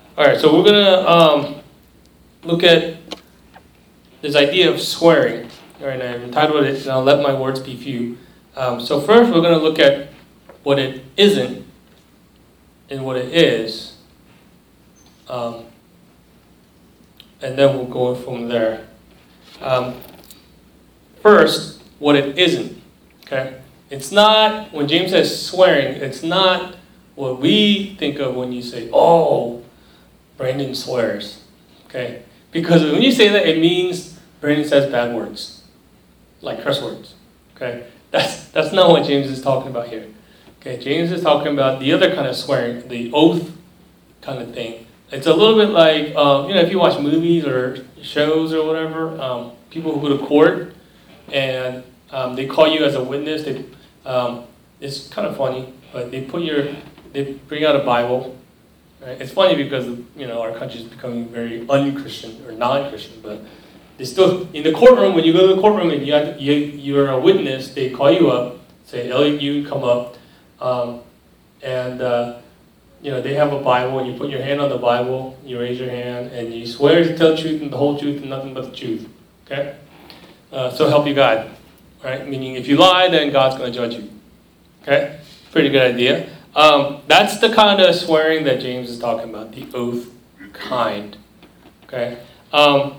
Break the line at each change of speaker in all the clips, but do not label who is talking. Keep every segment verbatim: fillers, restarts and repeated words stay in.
All right, so we're gonna um, look at this idea of swearing. All right, I've entitled it, and I'll let my words be few. Um, so first, we're gonna look at what it isn't and what it is, um, and then we'll go from there. Um, first, what it isn't. Okay, it's not when James says swearing. It's not what we think of when you say, "Oh, Brandon swears." Okay, because when you say that, it means Brandon says bad words, like curse words. Okay, that's that's not what James is talking about here. Okay, James is talking about the other kind of swearing, the oath kind of thing. It's a little bit like um, you know, if you watch movies or shows or whatever, um, people who go to court and um, they call you as a witness. They um, it's kind of funny, but they put your they bring out a Bible. Right? It's funny because you know our country is becoming very un-Christian or non-Christian, but they still in the courtroom. When you go to the courtroom and you have, you you're a witness, they call you up, say, "Elliot, you come up," um, and uh, you know they have a Bible, and you put your hand on the Bible, you raise your hand, and you swear to tell the truth and the whole truth and nothing but the truth. Okay, uh, so help you God. Right? Meaning, if you lie, then God's going to judge you. Okay, pretty good idea. Um, that's the kind of swearing that James is talking about, the oath kind. Okay. Um,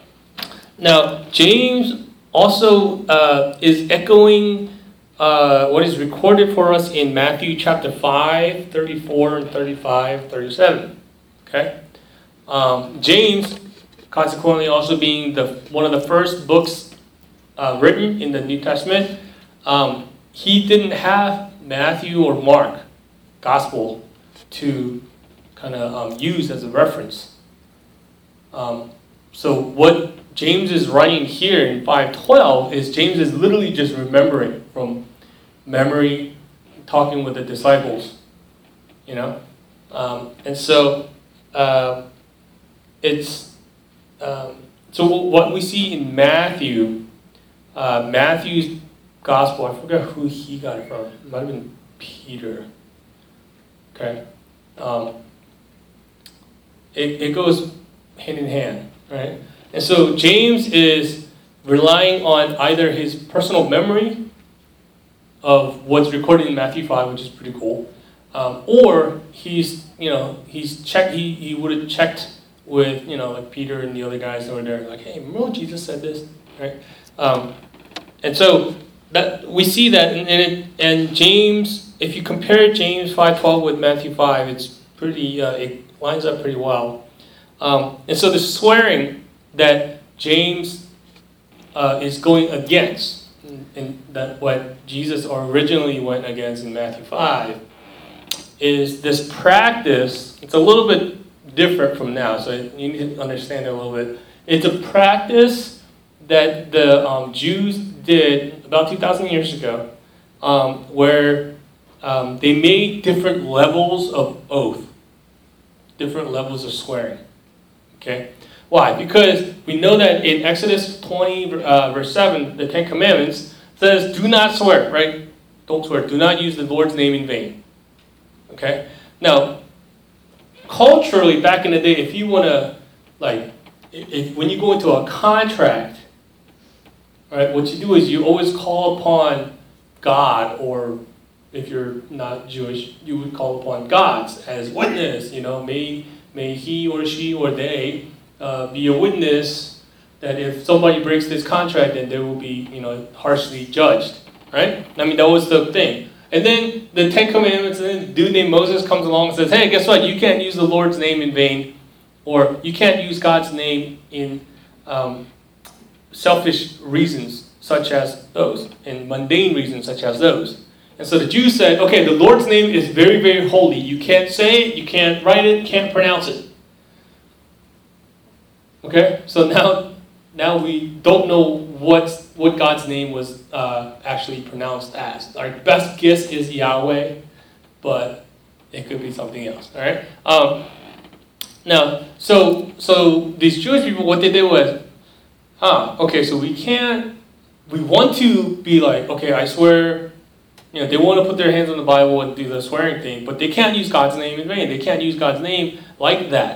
now, James also uh, is echoing uh, what is recorded for us in Matthew chapter five, thirty-four, and thirty-five, thirty-seven. Okay. Um, James, consequently, also being the one of the first books uh, written in the New Testament, um, he didn't have Matthew or Mark Gospel to kind of um, use as a reference. Um, so what James is writing here in five twelve is James is literally just remembering from memory, talking with the disciples, you know, um, and so uh, it's um, so what we see in Matthew, uh, Matthew's Gospel. I forgot who he got it from. It might have been Peter. Okay, um, it, it goes hand in hand, right? And so James is relying on either his personal memory of what's recorded in Matthew five, which is pretty cool, um, or he's, you know, he's checked. He, he would have checked with, you know, like Peter and the other guys that were there, like, hey, remember when Jesus said this, right? Um, and so that we see that, and and, it, and James. If you compare James five twelve with Matthew five, it's pretty. Uh, it lines up pretty well. Um, and so the swearing that James uh, is going against, and, and that what Jesus originally went against in Matthew five, is this practice. It's a little bit different from now, so you need to understand it a little bit. It's a practice that the um, Jews did about two thousand years ago, um, where Um, they made different levels of oath, different levels of swearing. Okay, why? Because we know that in Exodus twenty, uh, verse seven, the Ten Commandments says, "Do not swear." Right? Don't swear. Do not use the Lord's name in vain. Okay. Now, culturally, back in the day, if you want to, like, if, if when you go into a contract, right, what you do is you always call upon God, or if you're not Jewish, you would call upon gods as witness. You know, may may he or she or they uh, be a witness that if somebody breaks this contract, then they will be, you know, harshly judged. Right? I mean, that was the thing. And then the Ten Commandments, and then a dude named Moses comes along and says, "Hey, guess what? You can't use the Lord's name in vain, or you can't use God's name in um, selfish reasons such as those, and mundane reasons such as those." And so the Jews said, okay, the Lord's name is very, very holy. You can't say it, you can't write it, can't pronounce it. Okay? So now now we don't know what, what God's name was uh, actually pronounced as. Our best guess is Yahweh, but it could be something else. All right? Um, now, so so these Jewish people, what they did was, huh, okay, so we can't, we want to be like, okay, I swear. You know, they want to put their hands on the Bible and do the swearing thing, but they can't use God's name in vain. They can't use God's name like that.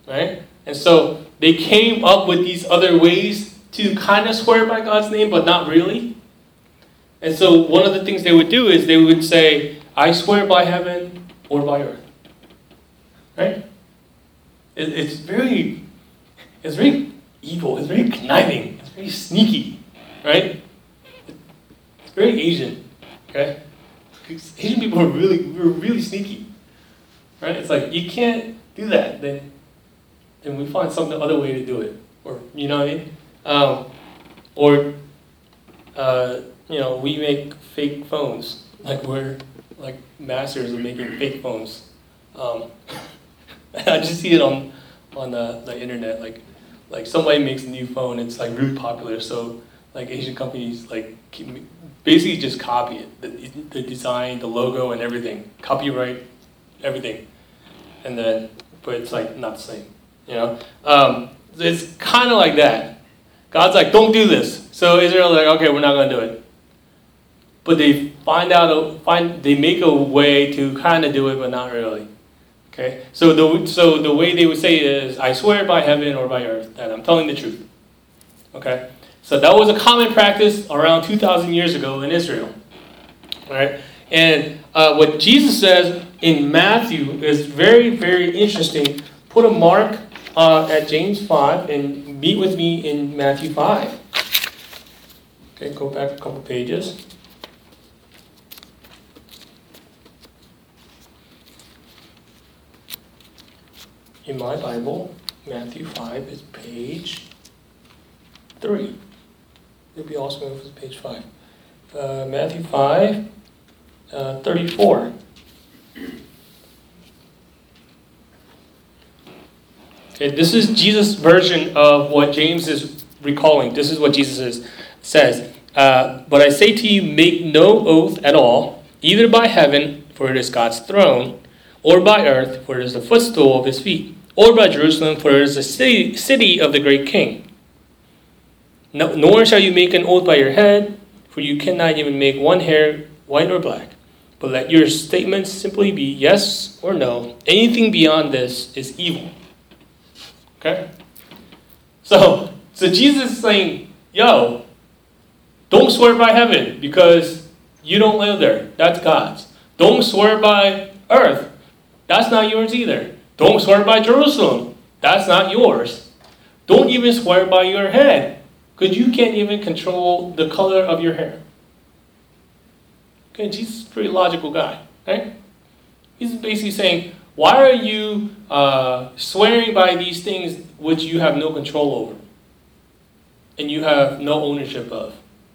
right? And so they came up with these other ways to kind of swear by God's name, but not really. And so one of the things they would do is they would say, I swear by heaven or by earth. Right? It, it's very, it's very evil. It's very conniving. It's very sneaky. Right? It's very Asian. Okay? Because Asian people are really, we're really sneaky. Right? It's like, you can't do that. Then, then we find some other way to do it. Or, you know what I mean? Um, or, uh, you know, we make fake phones. Like we're like masters of making fake phones. Um, I just see it on on the, the internet. Like like somebody makes a new phone. It's like really popular. So like Asian companies like keep, basically just copy it. The, the design, the logo, and everything. Copyright, everything. And then, but it's like not the same. You know, um, it's kind of like that. God's like, don't do this. So Israel's like, okay, we're not going to do it. But they find out, a, find they make a way to kind of do it, but not really. Okay. So the so the way they would say is, I swear by heaven or by earth that I'm telling the truth. Okay. So that was a common practice around two thousand years ago in Israel. All right. And uh, what Jesus says in Matthew is very, very interesting. Put a mark uh, at James five and meet with me in Matthew five. Okay, go back a couple pages. In my Bible, Matthew five is page three. It'd be awesome if it was page five. Uh, Matthew five, uh, thirty-four. Okay, this is Jesus' version of what James is recalling. This is what Jesus is, says. Uh, but I say to you, make no oath at all, either by heaven, for it is God's throne, or by earth, for it is the footstool of his feet, or by Jerusalem, for it is the city, city of the great king. No, nor shall you make an oath by your head, for you cannot even make one hair white or black. But let your statements simply be yes or no. Anything beyond this is evil. Okay? So, so Jesus is saying, yo, don't swear by heaven because you don't live there. That's God's. Don't swear by earth. That's not yours either. Don't swear by Jerusalem. That's not yours. Don't even swear by your head because you can't even control the color of your hair. Okay, Jesus is a pretty logical guy. Right? He's basically saying, why are you uh, swearing by these things which you have no control over and you have no ownership of?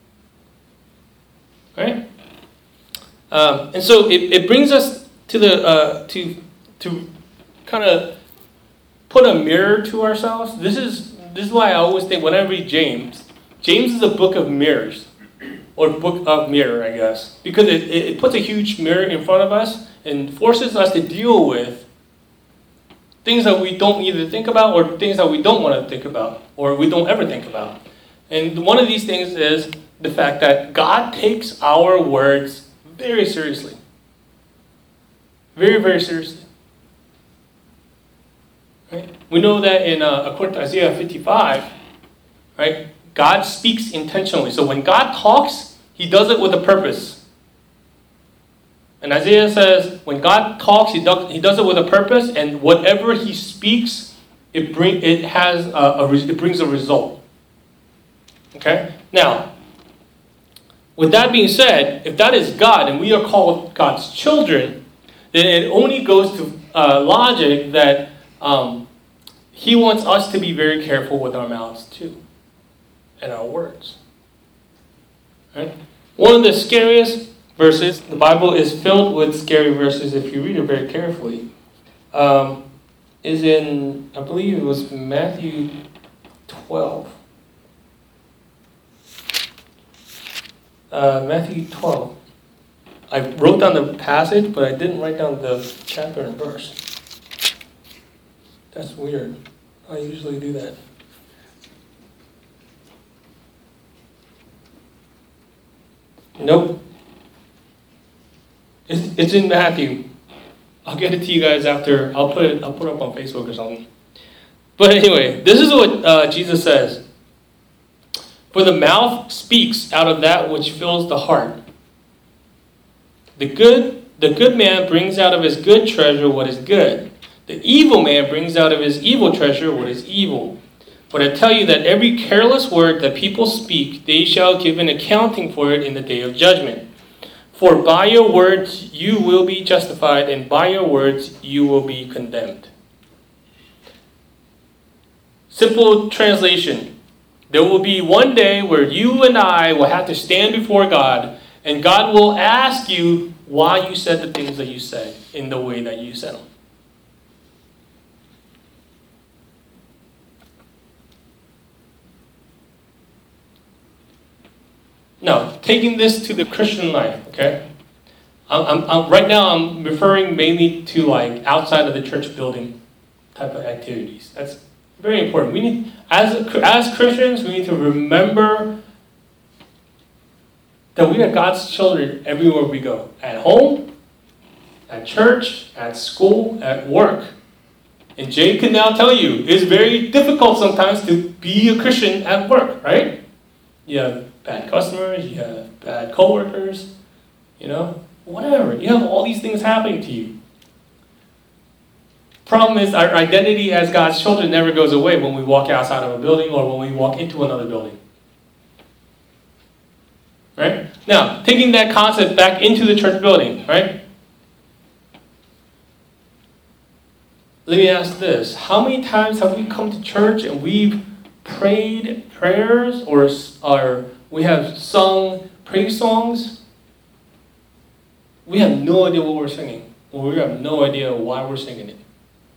Right? Um, and so it, it brings us to the uh, to to kind of put a mirror to ourselves. This is this is why I always think when I read James, James is a book of mirrors, or book of mirror, I guess, because it, it puts a huge mirror in front of us and forces us to deal with things that we don't either think about or things that we don't want to think about or we don't ever think about. And one of these things is the fact that God takes our words very seriously. Very, very seriously. Right? We know that in uh, according to Isaiah fifty-five, right? God speaks intentionally. So when God talks, he does it with a purpose. And Isaiah says, when God talks, he does, he does it with a purpose, and whatever he speaks, it bring it has a, a it brings a result. Okay? Now, with that being said, if that is God and we are called God's children, then it only goes to uh, logic that um, he wants us to be very careful with our mouths too, and our words. Right? One of the scariest verses, the Bible is filled with scary verses if you read it very carefully, um, is in, I believe it was Matthew twelve. Uh, Matthew twelve. I wrote down the passage, but I didn't write down the chapter and verse. That's weird. I usually do that. Nope. It's, it's in Matthew. I'll get it to you guys after. I'll put it. I'll put it up on Facebook or something. But anyway, this is what uh, Jesus says. For the mouth speaks out of that which fills the heart. The good, the good man brings out of his good treasure what is good. The evil man brings out of his evil treasure what is evil. But I tell you that every careless word that people speak, they shall give an accounting for it in the day of judgment. For by your words you will be justified, and by your words you will be condemned. Simple translation. There will be one day where you and I will have to stand before God, and God will ask you why you said the things that you said in the way that you said them. Now, taking this to the Christian life, okay? I'm, I'm, I'm, right now I'm referring mainly to like outside of the church building type of activities. That's very important. We need, as as Christians, we need to remember that we are God's children everywhere we go. At home, at church, at school, at work. And Jay can now tell you, it's very difficult sometimes to be a Christian at work, right? You have bad customers, you have bad coworkers, you know, whatever. You have all these things happening to you. Problem is, our identity as God's children never goes away when we walk outside of a building or when we walk into another building. Right? Now, taking that concept back into the church building, right? Let me ask this. How many times have we come to church and we've prayed prayers or, or we have sung praise songs? We have no idea what we're singing. Or we have no idea why we're singing it.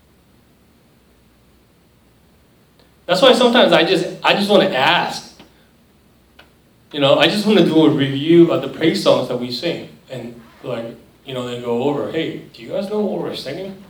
That's why sometimes I just I just want to ask. You know, I just want to do a review of the praise songs that we sing. And like, you know, they go over, hey, do you guys know what we're singing?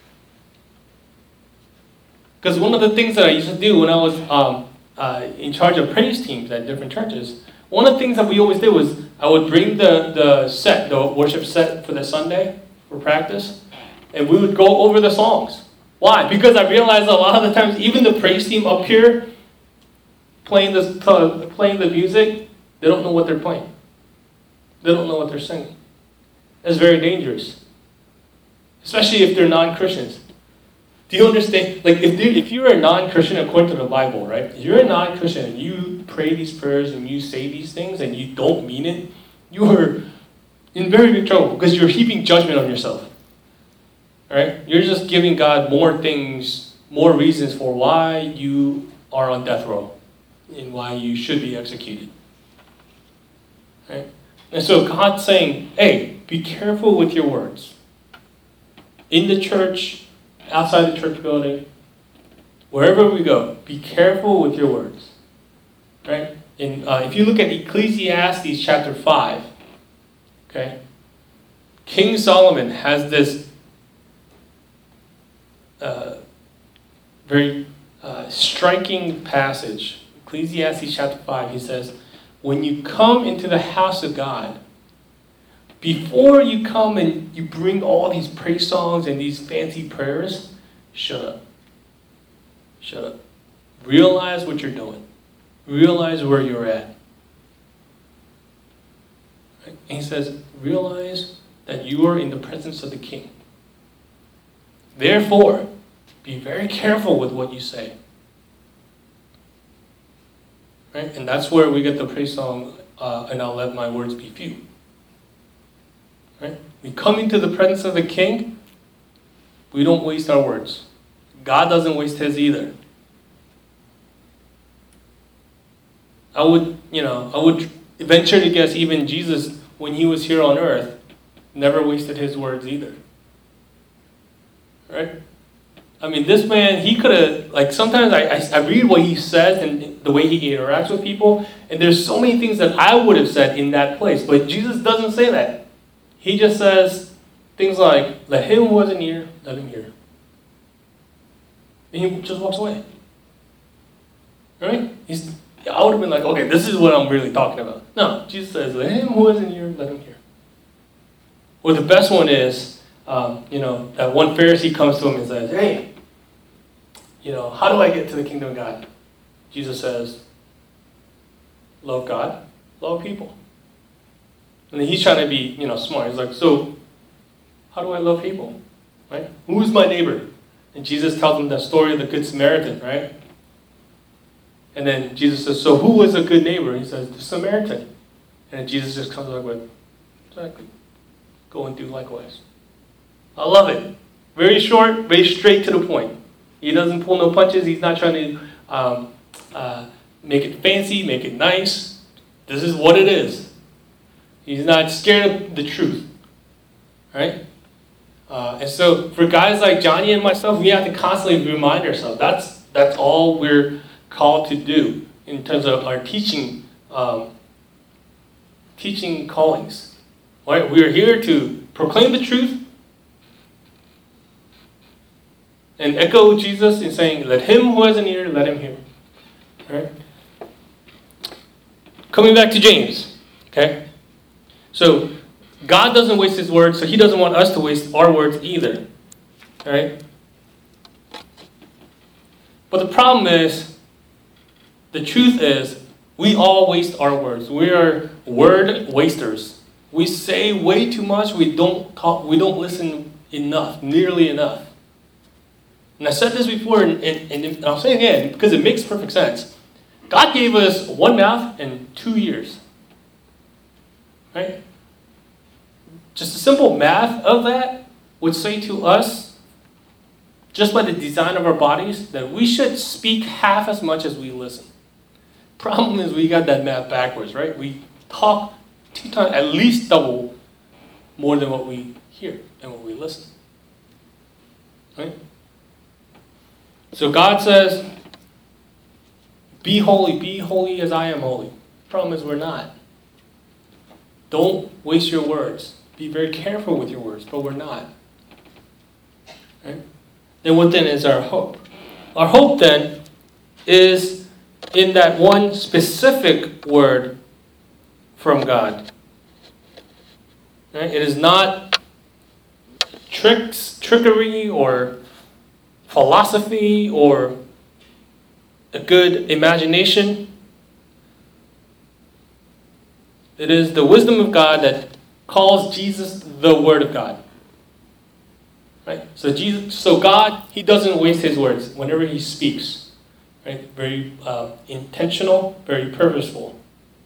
Because one of the things that I used to do when I was um, uh, in charge of praise teams at different churches, one of the things that we always did was I would bring the, the set, the worship set for the Sunday for practice, and we would go over the songs. Why? Because I realized a lot of the times, even the praise team up here, playing this, uh, playing the music, they don't know what they're playing. They don't know what they're singing. That's very dangerous, especially if they're non-Christians. Do you understand? Like, if if you're a non-Christian according to the Bible, right? If you're a non-Christian and you pray these prayers and you say these things and you don't mean it, you are in very big trouble because you're heaping judgment on yourself. Right? You're just giving God more things, more reasons for why you are on death row and why you should be executed. Right? And so God's saying, hey, be careful with your words. In the church, outside the church building, wherever we go, be careful with your words. Right? And uh, if you look at Ecclesiastes chapter five, okay, King Solomon has this Uh, very uh, striking passage. Ecclesiastes chapter five, he says, when you come into the house of God, before you come and you bring all these praise songs and these fancy prayers, shut up. Shut up. Realize what you're doing. Realize where you're at. Right? And he says, realize that you are in the presence of the King. Therefore, be very careful with what you say. Right? And that's where we get the praise song, uh, and I'll let my words be few. Right? We come into the presence of the King, we don't waste our words. God doesn't waste his either. I would, you know, I would venture to guess even Jesus, when he was here on earth, never wasted his words either. Right? I mean, this man, he could have, like, sometimes I, I, I read what he says and the way he interacts with people, and there's so many things that I would have said in that place, but Jesus doesn't say that. He just says things like, let him who wasn't here, let him hear. And he just walks away. Right? He's, I would have been like, okay, this is what I'm really talking about. No, Jesus says, let him who wasn't here, let him hear. Or the best one is, Um, you know, that one Pharisee comes to him and says, hey, you know, how do I get to the kingdom of God? Jesus says, love God, love people. And then he's trying to be, you know, smart. He's like, so how do I love people? Right? Who's my neighbor? And Jesus tells him that story of the Good Samaritan, right? And then Jesus says, so who was a good neighbor? He says, the Samaritan. And then Jesus just comes up with, exactly, go and do likewise. I love it. Very short, very straight to the point. He doesn't pull no punches. He's not trying to um, uh, make it fancy, make it nice. This is what it is. He's not scared of the truth. Right? Uh, and so for guys like Johnny and myself, we have to constantly remind ourselves. That's that's all we're called to do in terms of our teaching um, teaching callings. Right? We are here to proclaim the truth and echo Jesus in saying, let him who has an ear, let him hear. Right? Coming back to James. Okay? So God doesn't waste his words, so he doesn't want us to waste our words either. Right? But the problem is, the truth is, we all waste our words. We are word wasters. We say way too much. We don't talk, we don't listen enough, nearly enough. And I said this before, and, and, and I'll say it again, because it makes perfect sense. God gave us one mouth and two ears. Right? Just a simple math of that would say to us, just by the design of our bodies, that we should speak half as much as we listen. Problem is we got that math backwards, right? We talk two times, at least double more than what we hear and what we listen. Right? So God says, be holy, be holy as I am holy. Problem is we're not. Don't waste your words. Be very careful with your words, but we're not. Right? Then what then is our hope? Our hope then is in that one specific word from God. Right? It is not tricks, trickery, or philosophy, or a good imagination. It is the wisdom of God that calls Jesus the Word of God. Right? So Jesus, so God, he doesn't waste his words whenever he speaks. Right? Very uh, intentional, very purposeful.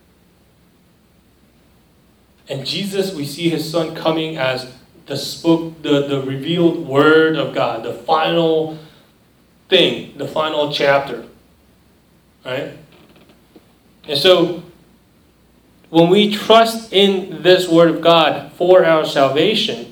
And Jesus, we see his son coming as the spoke, the, the revealed word of God, the final thing, the final chapter. Right? And so when we trust in this word of God for our salvation,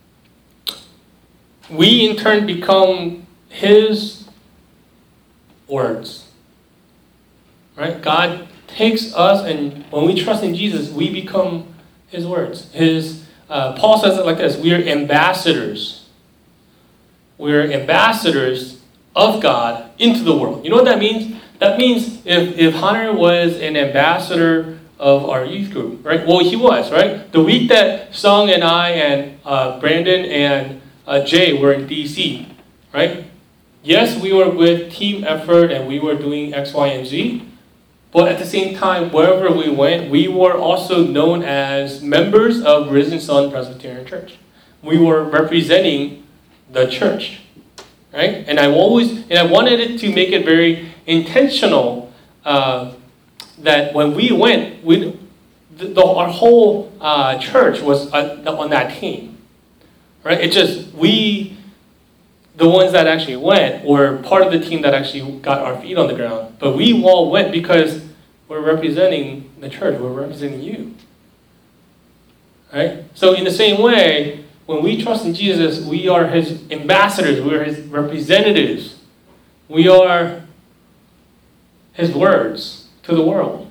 we in turn become his words. Right? God takes us, and when we trust in Jesus, we become his words. His uh, Paul says it like this: we are ambassadors. We are ambassadors of God into the world. You know what that means? That means if, if Hunter was an ambassador of our youth group, right? Well, he was, right? The week that Sung and I and uh, Brandon and uh, Jay were in D C, right? Yes, we were with team effort and we were doing X, Y, and Z. But at the same time, wherever we went, we were also known as members of Risen Sun Presbyterian Church. We were representing the church, right? And I always, and I wanted it to make it very intentional uh, that when we went, we, the, the, our whole uh, church was on, on that team, right? It just, we, the ones that actually went, were part of the team that actually got our feet on the ground. But we all went because we're representing the church. We're representing you. Right? So in the same way, when we trust in Jesus, we are his ambassadors. We are his representatives. We are his words to the world.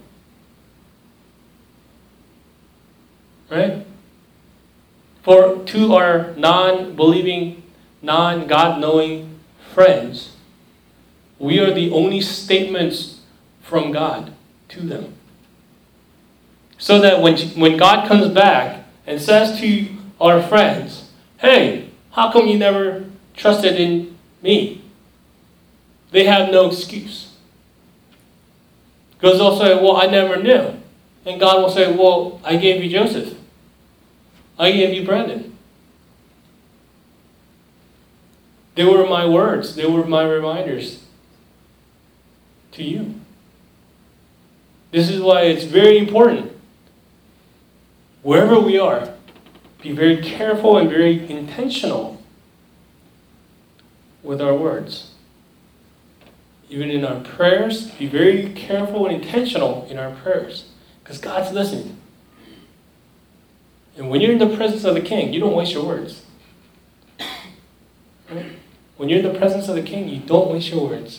Right? For to our non-believing, non-God-knowing friends, we are the only statements from God to them. So that when, when God comes back and says to our friends, hey, how come you never trusted in me? they have no excuse. Because they'll say, well, I never knew. And God will say, well, I gave you Joseph. I gave you Brandon. They were my words. They were my reminders to you. This is why it's very important. Wherever we are, be very careful and very intentional with our words. Even in our prayers, be very careful and intentional in our prayers. Because God's listening. And when you're in the presence of the King, you don't waste your words. Right? When you're in the presence of the King, you don't waste your words.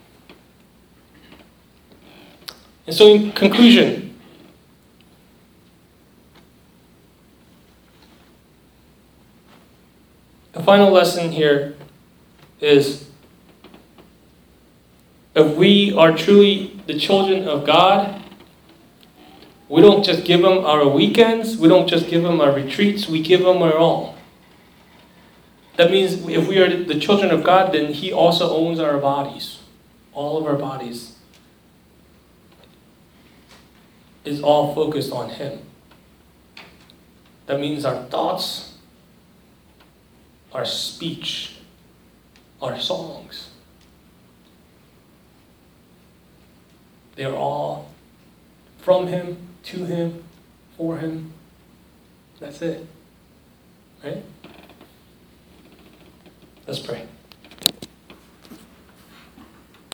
And so in conclusion, the final lesson here is, if we are truly the children of God, we don't just give Him our weekends, we don't just give Him our retreats, we give Him our all. That means if we are the children of God, then He also owns our bodies. All of our bodies is all focused on Him. That means our thoughts, our speech, our songs, they're all from Him, to Him, for Him. That's it. Right? Let's pray.